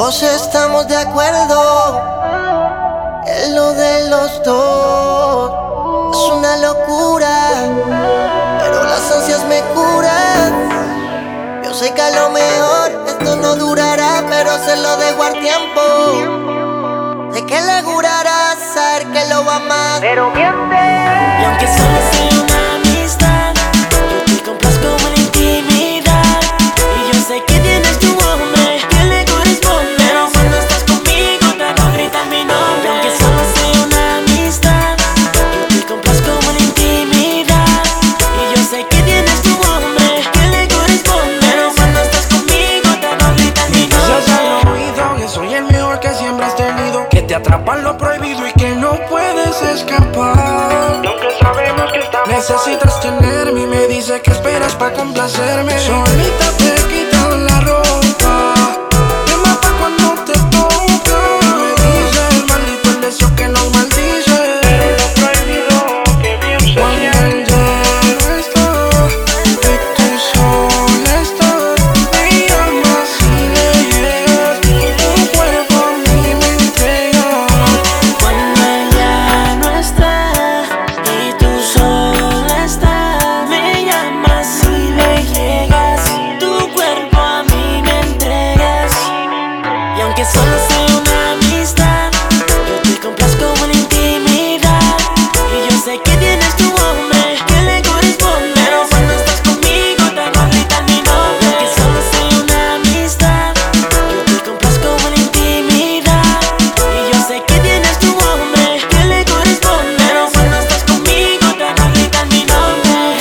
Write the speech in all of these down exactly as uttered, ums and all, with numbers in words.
Todos estamos de acuerdo en lo de los dos. Es una locura, pero las ansias me curan. Yo sé que a lo mejor esto no durará, pero se lo dejo al tiempo. Sé que le jurará saber que lo va más, pero miente. Y aunque solo sea una amistad, yo te complazco en la intimidad. Y yo sé que tienes tu hombre que le corresponde, pero cuando estás conmigo te hago gritar mi nombre. Y aunque solo sea una amistad, yo te complazco en la intimidad. Y yo sé que tienes tu hombre que le corresponde, pero cuando estás conmigo te hago gritar mi nombre. Quizás al oído que soy el mejor que siempre has tenido, que te atrapa en lo prohibido y que no puedes escapar. Y aunque sabemos que estamos necesitas tenerme y me dice que esperas pa' complacerme. Solita te quitan la ropa, te mata cuando te toca. Me dice el maldito el deseo que nos maldice, pero lo prohibido que bien se cuando él ya no está y tú sola estás. Me llamas y le llegas, tu cuerpo a mí me entregas. Cuando ella no está y tú sola estás, me llamas y le llegas, tu cuerpo a mí me entregas. Y aunque solo sea una amistad, yo te complazco en la intimidad. Y yo sé que tienes tu hombre que le corresponde, pero cuando estás conmigo te hago gritar mi nombre. Y aunque solo sea una amistad, yo te complazco en la intimidad. Y yo sé que tienes tu hombre que le corresponde, pero cuando estás conmigo te hago gritar mi nombre.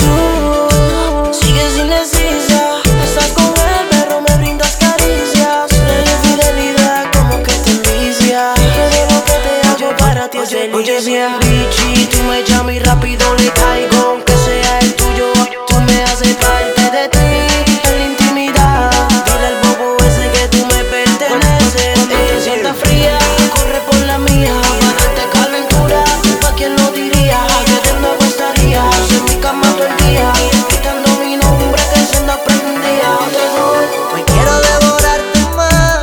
Tú sigues indecisa, estás con él pero me brindas caricias. La infidelidad como que te envicia, todo lo que te hago para ti es delicia. Oye bien, bichi, tú me llamas y rápido le caigo. Aunque sea el tuyo, tú me haces parte de ti. En la intimidad, dile al bobo ese que tú me perteneces. Cuando te sientas fría, corre por la mía, para darte calentura. ¿Pa' quién lo diría? Que de nuevo estarías en mi cama todo el día, gritando mi nombre que se no aprendía. Hoy quiero devorarte más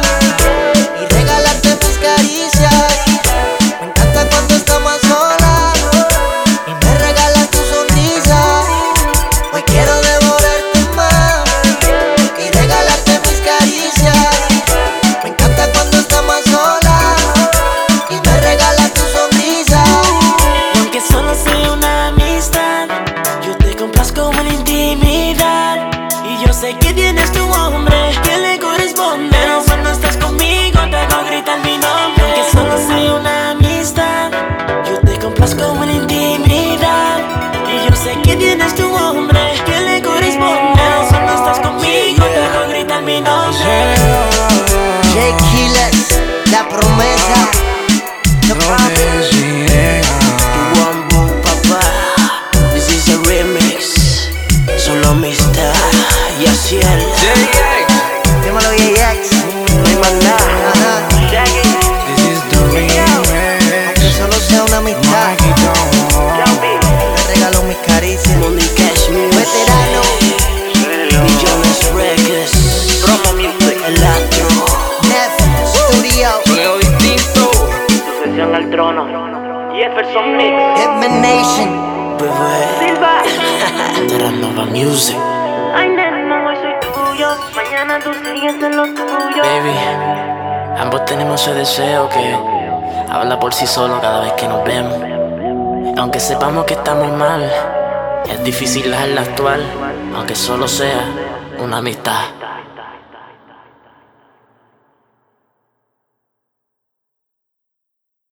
y regalarte mis caricias. Me encanta cuando estamos solas y me regalas tu sonrisa. Hoy quiero devorarte más y regalarte mis caricias. Me encanta cuando estamos solas y me regalas tu sonrisa. Y aunque solo sea una amistad, yo te complazco en la intimidad. Y yo sé que tienes tu hombre que le corresponde, pero cuando estás conmigo te hago gritar mi nombre. Y aunque solo sea una amistad, yo te complazco en la intimidad. Y yo sé que tienes tu hombre que le corresponde, pero cuando estás conmigo te hago gritar mi nombre. Jay Killers, la promesa. The Donde si llega, Wambo, papá. This is a remix. Solo amistad y así es. Dímelo, J X. No hay más nada. this is the remix. Aunque solo sea una amistad, te regalo mis caricias. Money Cash Music, Veterano. Millones Records, Promo Music, El Astro, Nef Studio. Sonido distinto. Sucesión al Trono, Jefferson Mix, Hitman Nation. Bebé, Silva. Terranova Music. Ay, nena, hoy soy tuyo, mañana tú sigues en lo tuyo. Baby, ambos tenemos ese deseo que habla por sí solo cada vez que nos vemos. Aunque sepamos que estamos mal, es difícil dejarla actuar, aunque solo sea una amistad.